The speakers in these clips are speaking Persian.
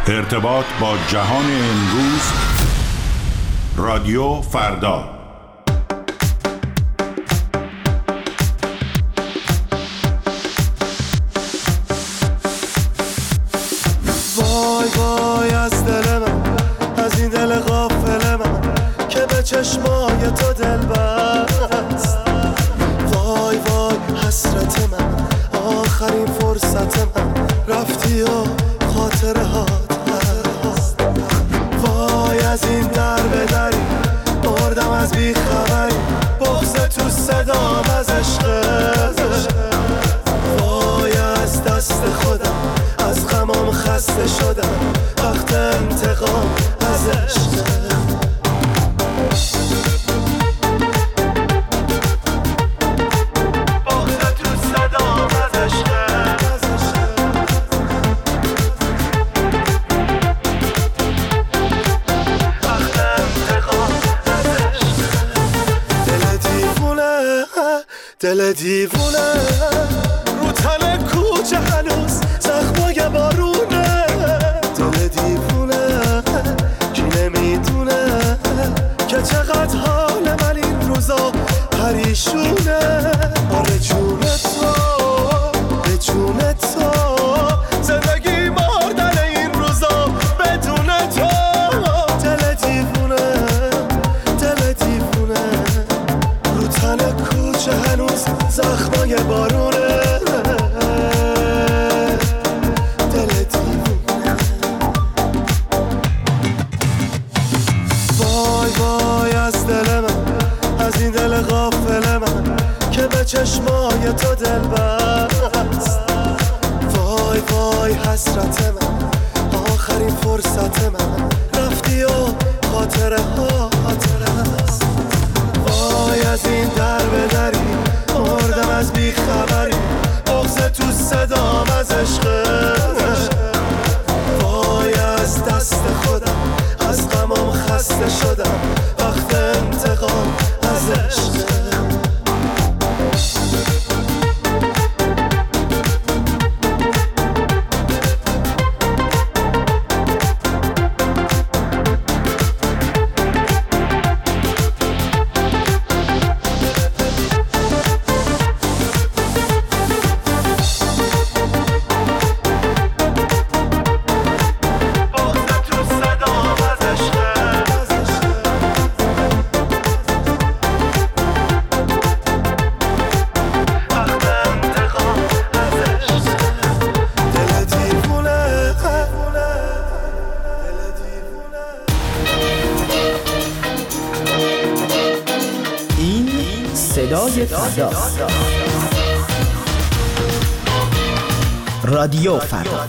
ارتباط با جهان امروز. رادیو فردا. وای وای از دل من، از این دل غافل من که به چشمای تو دل بست. وای وای حسرت من، آخرین فرصت من، رفتی و خاطره هات هست. وای از این در به دری، مردم از بیخبری، بغض تو صدام از عشقت. وای از دست خودم، از غمام خسته شدم، وقت انتقام از عشقت. دل دیوونه رو تن کوچه هنوز زخمای بارونه. دل دیوونه کی نمیدونه که چقدر حال من این روزا پریشونه. آره جون تو، به جون تو، زندگی مردن این روزا بدون تو. دل دیوونه، دل دیوونه رو تن کوچه هنوز زخمای بارونه. دل دیوونه. وای وای از دل من، از این دل غافل من که به چشمای تو دل بست. وای وای حسرت من، آخرین فرصت من، رفتی و خاطره ها هست. وای از این در به دری، مردم از بیخبری، بغض تو صدام از عشقت. وای از دست خودم، از غمام خسته شدم، وقت انتقام از عشقت. صدای فردا، رادیو فردا.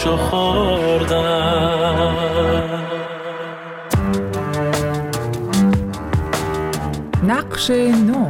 آبشو خوردم. نقش نو.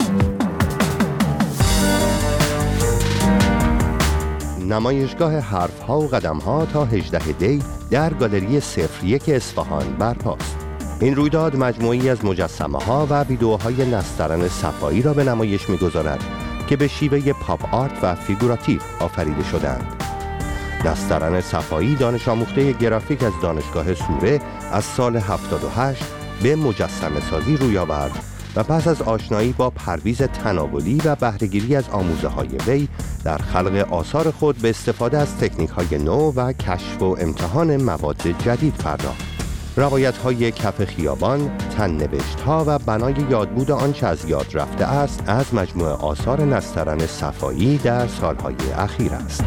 نمایشگاه حرفها و قدمها تا 18 دی در گالری 01 اصفهان برپاست. این رویداد مجموعی از مجسمه‌ها و ویدئوهای نسترن صفایی را به نمایش می‌گذارد که به شیوه پاپ آرت و فیگوراتیو آفریده شدند. نسترن صفایی دانش آموخته گرافیک از دانشگاه سوره از سال 78 به مجسمه سازی روی آورد و پس از آشنایی با پرویز تناولی و بهره‌گیری از آموزه‌های وی در خلق آثار خود به استفاده از تکنیک‌های نو و کشف و امتحان مواد جدید پرداخت. روایت‌های کف خیابان، تن‌نوشت‌ها و بنای یادبود آنچه از یاد رفته است از مجموعه آثار نسترن صفایی در سالهای اخیر است.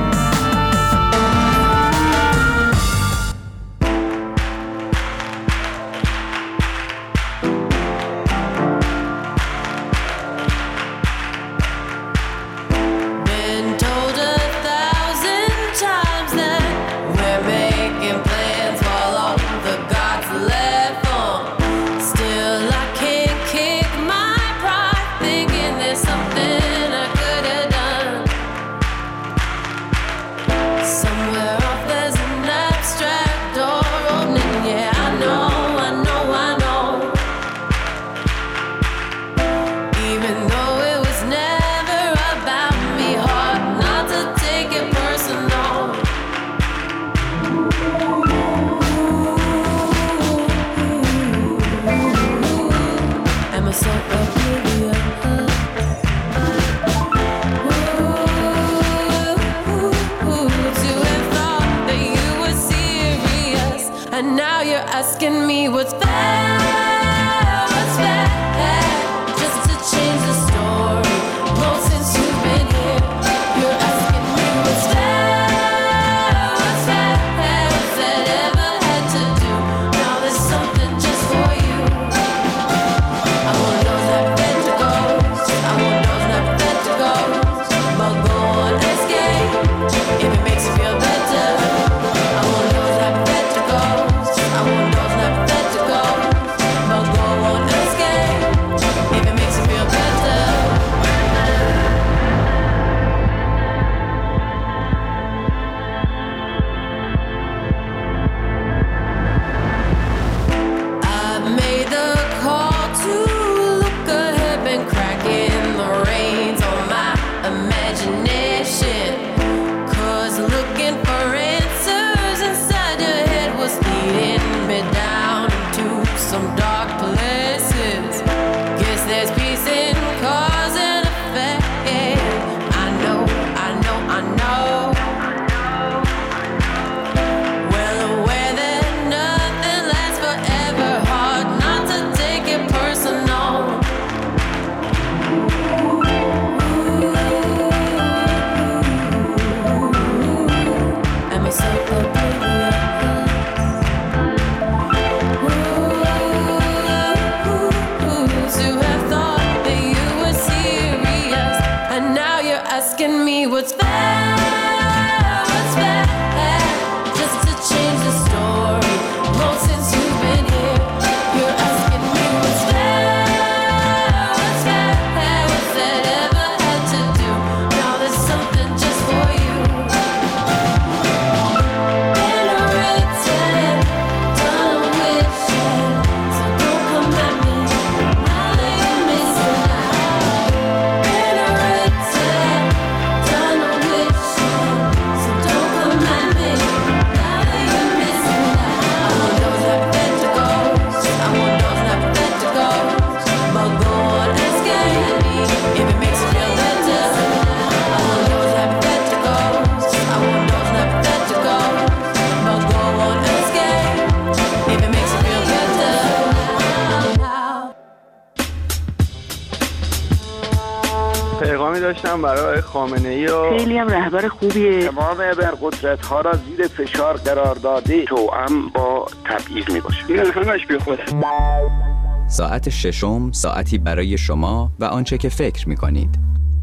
پیغامی داشتم برای خامنه‌ای و خیلی هم رهبر خوبیه. تمام ابرقدرت‌ها را زیر فشار قرار داده، توأم با تبعیض میباشه. این همش بیخوده. ساعت ششم، ساعتی برای شما و آنچه که فکر می‌کنید.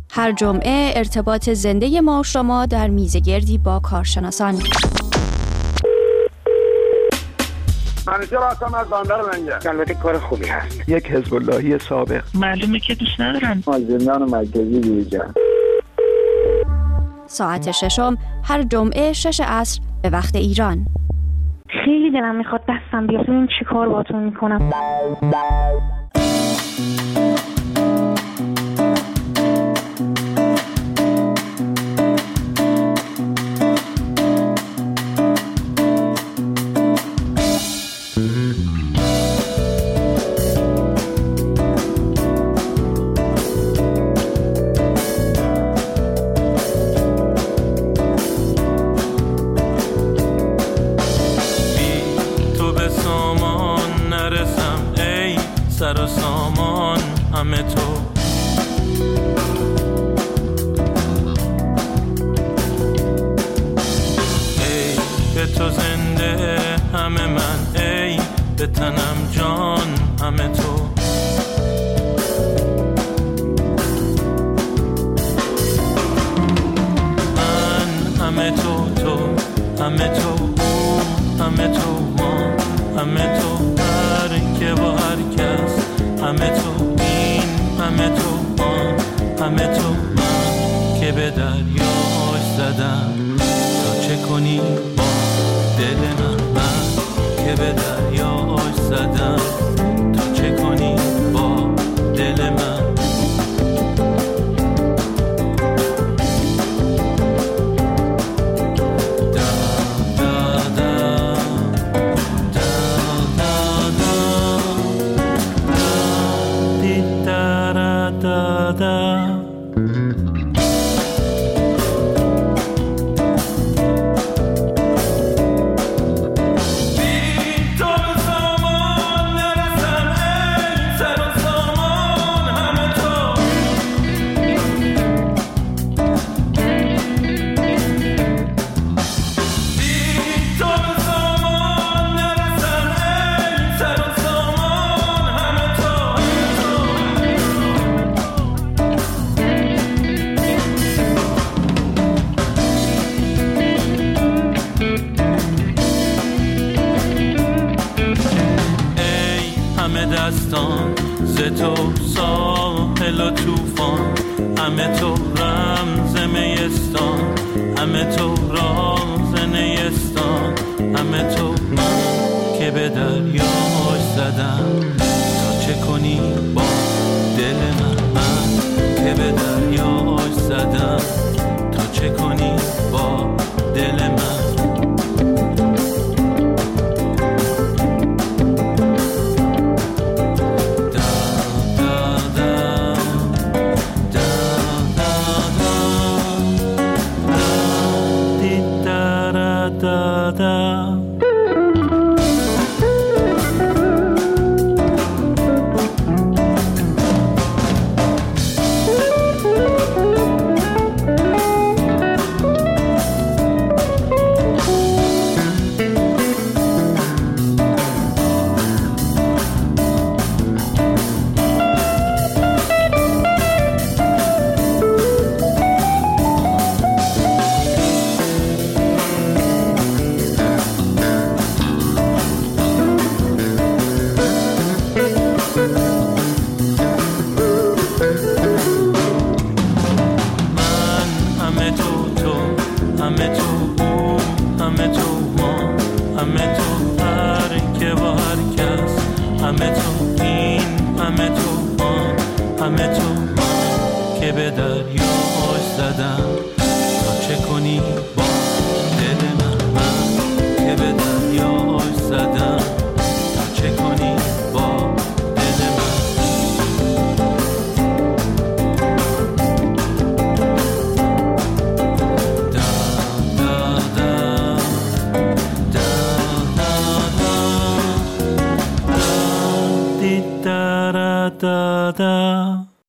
هر جمعه ارتباط زنده ما و شما در میزگردی با کارشناسان. منیجر هستم از بندر لنگر. البته کار خوبی هست. یک حزب اللهی سابق. معلومه که دوست ندارن. از زندان مرکزی بیرون. ساعت 6 هر جمعه 6 عصر به وقت ایران. خیلی دلم میخواد دستم بیاد ببینم چی کار باهاتون میکنم. سر و سامان همه تو، ای به تو زنده همه من، ای به تنم جان همه تو. من همه تو، تو همه تو، همه تو، ما همه تو، هر که با هر کس همه تو، این همه تو، آن همه تو. من که به دریاش زدم تا چه کنی با دل من. من که به دریاش زدم تا چه کنی با دل من. دستان ز تو ساحل و توفان، همه تو رمز میستان، همه تو راز نیستان، همه تو. من که به دریاش زدم تا چه کنی با دل من. من که به دریاش زدم تا چه کنی با دل من.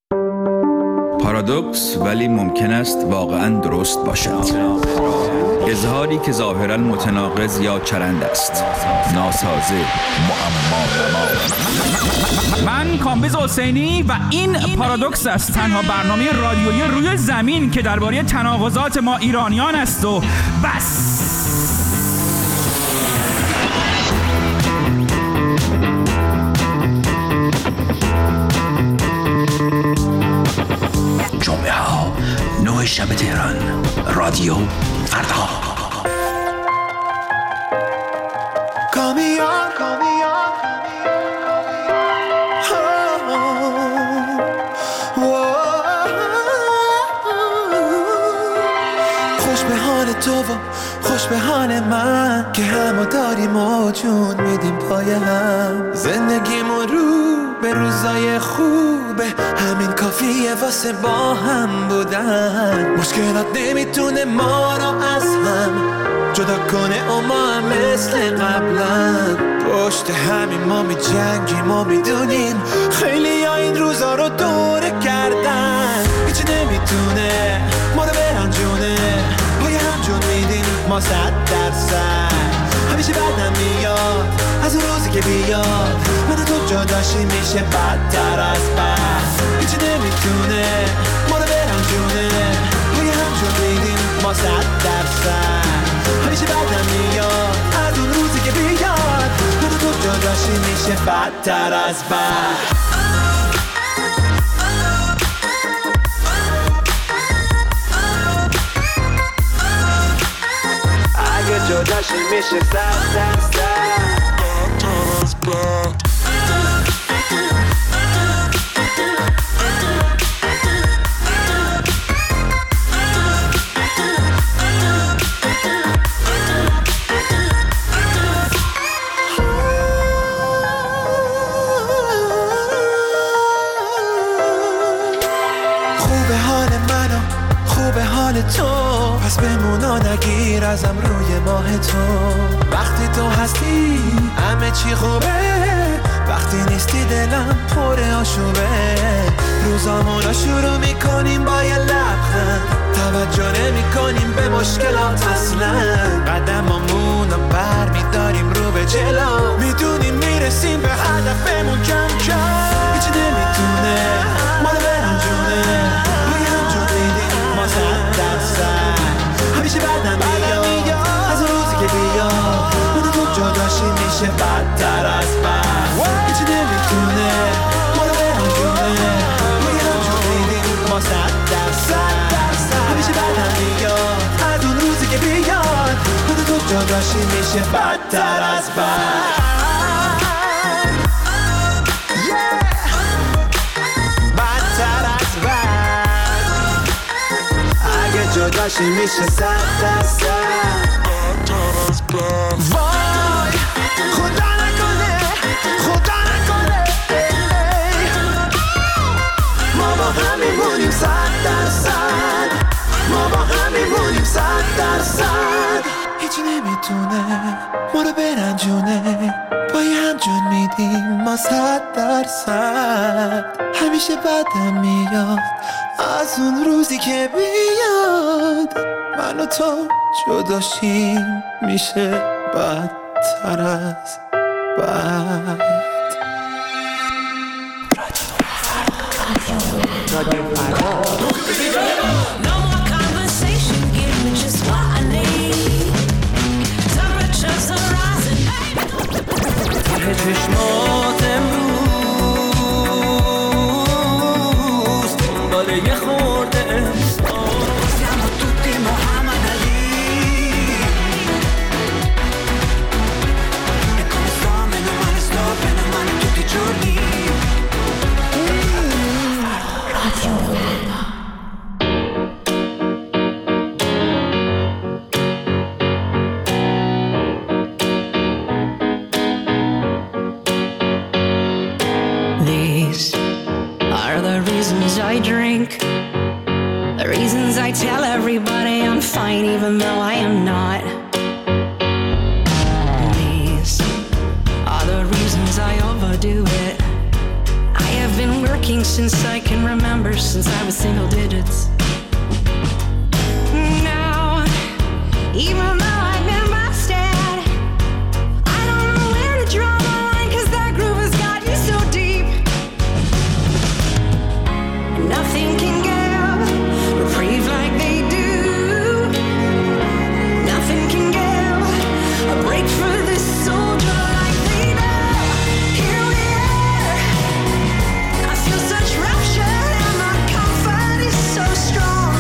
پارادوکس ولی ممکن است واقعاً درست باشد. اظهاری که ظاهراً متناقض یا چرند است. ناسازه، معما. من کامبیز حسینی و این پارادوکس است، تنها برنامه رادیویی روی زمین که درباره تناقضات ما ایرانیان است و بس. جمعه ها 9 شب تهران، رادیو فردا. خوش به حال تو و خوش به حال من که همو داریم و جون میدیم پای هم. زندگیمون رو به روزای خوبه، همین کافیه واسه با هم بودن. مشکلات نمیتونه ما رو از هم جدا کنه و ما هم مثل قبلا پشت همین ما می جنگیم و میدونیم خیلی ها این روزا رو دوره کردن. هیچی نمیتونه ما رو برنجونه، پای هم جون میدیم ما 100%. همیشه بعدم میاد از اون روزی که بیاد من و تو جداشی میشه بدتر از بد. هیچی نمیتونه ما رو برنجونه، پای هم جون میدیم ما 100%. همیشه بعدم میاد از اون روزی که بیاد من و تو جداشی میشه بدتر از بد. اگه جداشی میشه 100%. تو پس بمونا نگیر ازم روی ماه تو. وقتی تو هستی همه چی خوبه، وقتی نیستی دلم پر آشوبه. روزامونو شروع میکنیم با یه لبخند، توجه نمی کنیم به مشکلات اصلا. قدمامونو بر میداریم رو به جلو، میدونیم میرسیم به هدفمون کم کم. هیچی نمیتونه ما رو برنجونه، روی هم جون میدیم ما 100%. همیشه بعدم میاد از اون روزی که بیاد من و تو جداشی میشه بدتر از بد. هیچی نمیتونه ما رو برنجونه، روی هم جون میدیم ما 100%. همیشه بعدم میاد از اون روزی که بیاد من و تو جداشی میشه بدتر از بد. جداشی میشه 100%. وای خدا نکنه، خدا نکنه ما با هم میمونیم 100%. ما با هم میمونیم 100%. هیچی نمیتونه ما رو برنجونه، پای هم جون میدیم ما 100%. همیشه بعدم میاد از اون روزی که بیاد من و تو جداشیم میشه بدتر از بد. چشمات امروز دنباله یه خورده siamo tutti Muhammad Ali e come sto meno male tutti i giorni. Radio I drink, the reasons I tell everybody I'm fine even though I am not. These are the reasons I overdo it. I have been working since I can remember, since I was single digits. Now even though I've been busted. I don't know where to draw the line, 'cause that groove has got you so deep. And nothing can give reprieve like they do. Nothing can give a break for this soldier like they do. Here we are. I feel such rapture and my comfort is so strong.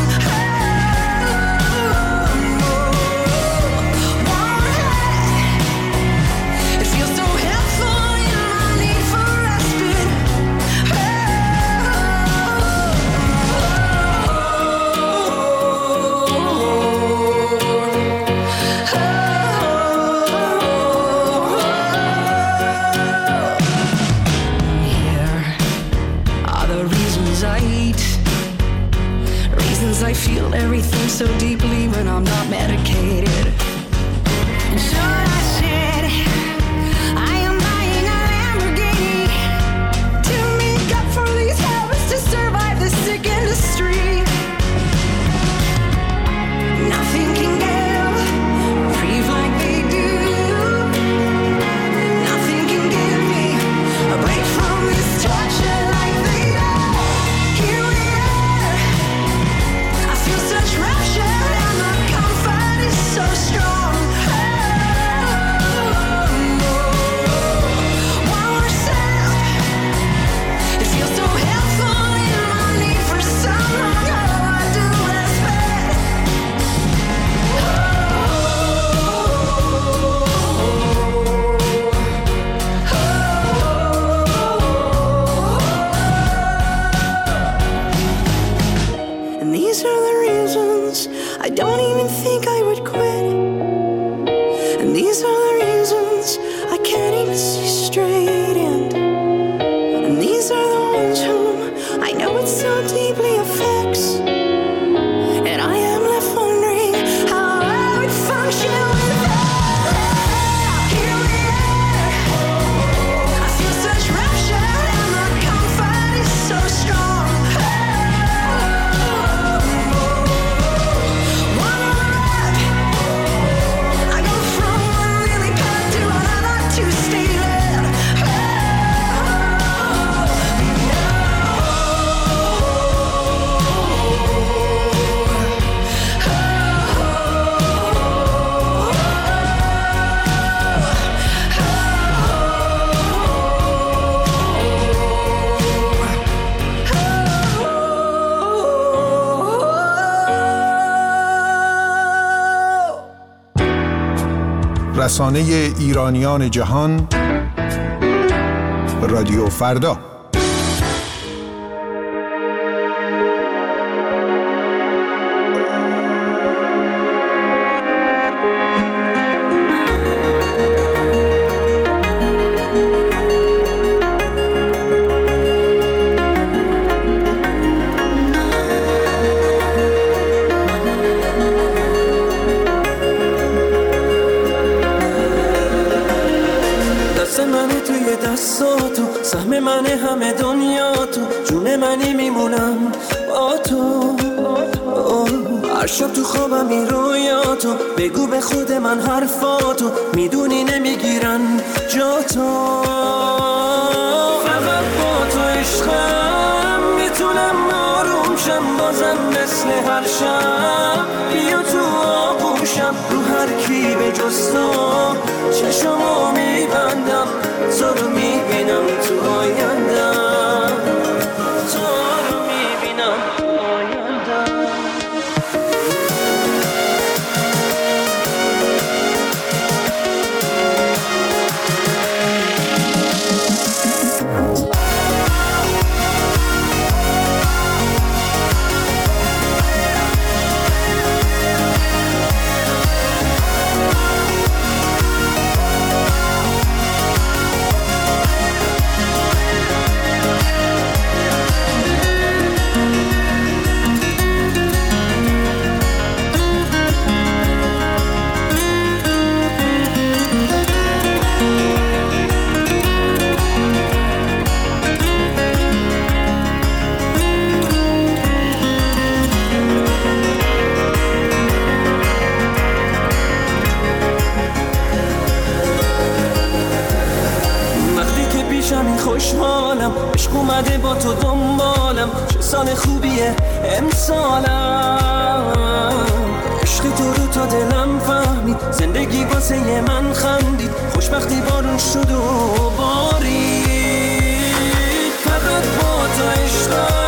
It feels so helpful in my need for respite. Here are the reasons I eat, reasons I feel everything so deeply when I'm not medicated. And so I said, I am buying a Lamborghini to make up for these habits, to survive this sick industry. Nothing can give reprieve like they do. Nothing can give me a break from this torture like they do. Here we are. I feel such rapture and my comfort is so strong. One more step. It feels so helpful in my need for someone. Oh, I do respect. And these are the reasons I don't even think I would quit. And these are the reasons I can't even see straight. And these are the ones whom I know it so deeply affects. And I am left wondering how I would function without. Here we are. I feel such rapture and my comfort is so strong. One rep. I go from one really bad to another to stay lit. رسانه ایرانیان جهان، رادیو فردا. دستاتو سهم من همه دنیا تو جون منی میمونم با تو. هر شب تو خوابم این رویاتو بگو به خود من حرفاتو میدونی نمیگیرن جا تو. فقط با تو عشقم میتونم آروم شم بازم مثل هر شب. بیا تو آغوشم رو هر کی به جز تو چشمو میبندم تو رو میبینم تو آیندم تو رو میبینم تو آیندم. اومده با تو دنبالم، چه سال خوبیه امسالم. عشق تو رو تا دلم فهمید، زندگی واسه من خندید، خوشبختی بارون شد و بارید. فقط با تو عشقم